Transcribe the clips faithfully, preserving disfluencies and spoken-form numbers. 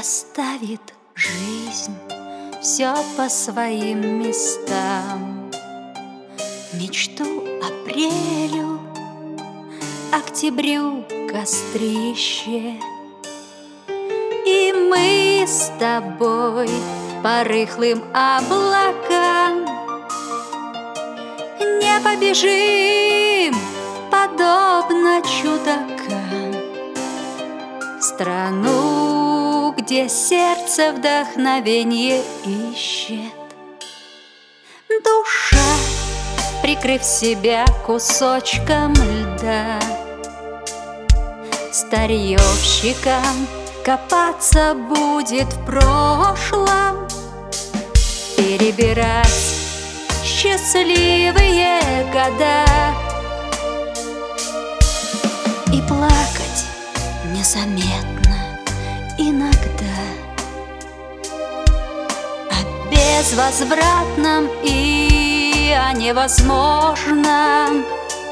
расставит жизнь все по своим местам. Мечту апрелю, октябрю кострище, и мы с тобой по рыхлым облакам не побежим, подобно чудакам, в страну, где сердце вдохновенье ищет. Душа, прикрыв себя кусочком льда, старьевщикам копаться будет в прошлом, перебирать счастливые года и плакать незаметно иногда о безвозвратном и о невозможном.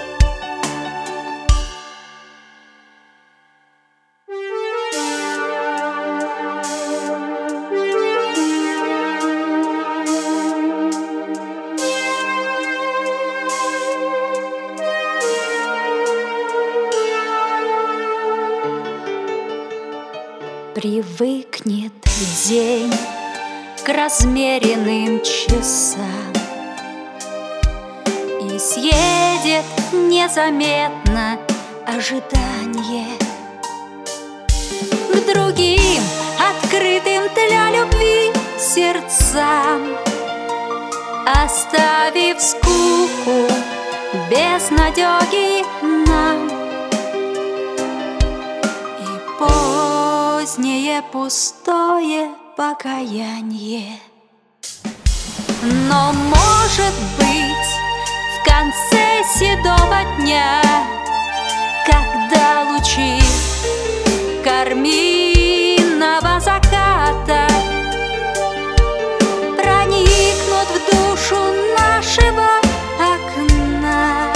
Привыкнет день к размеренным часам и съедет незаметно ожидание к другим открытым для любви сердцам, оставив скуку, безнадёги нам. Позднее пустое покаяние. Но, может быть, в конце седого дня, когда лучи карминного заката проникнут в душу нашего окна,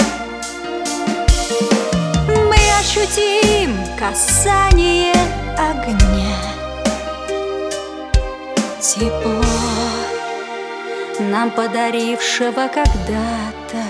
мы ощутим касание огня, тепло нам подарившего когда-то